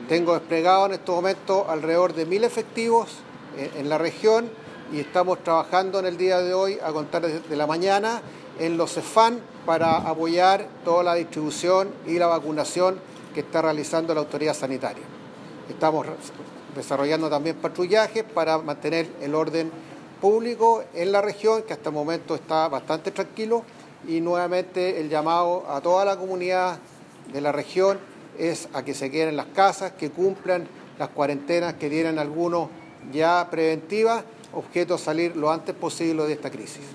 Tengo desplegado en estos momentos alrededor de 1000 efectivos en la región y estamos trabajando en el día de hoy, a contar desde la mañana, en los CEFAM para apoyar toda la distribución y la vacunación que está realizando la autoridad sanitaria. Estamos desarrollando también patrullajes para mantener el orden público en la región, que hasta el momento está bastante tranquilo, y nuevamente el llamado a toda la comunidad de la región es a que se queden en las casas, que cumplan las cuarentenas que tienen algunos ya preventivas, objeto salir lo antes posible de esta crisis.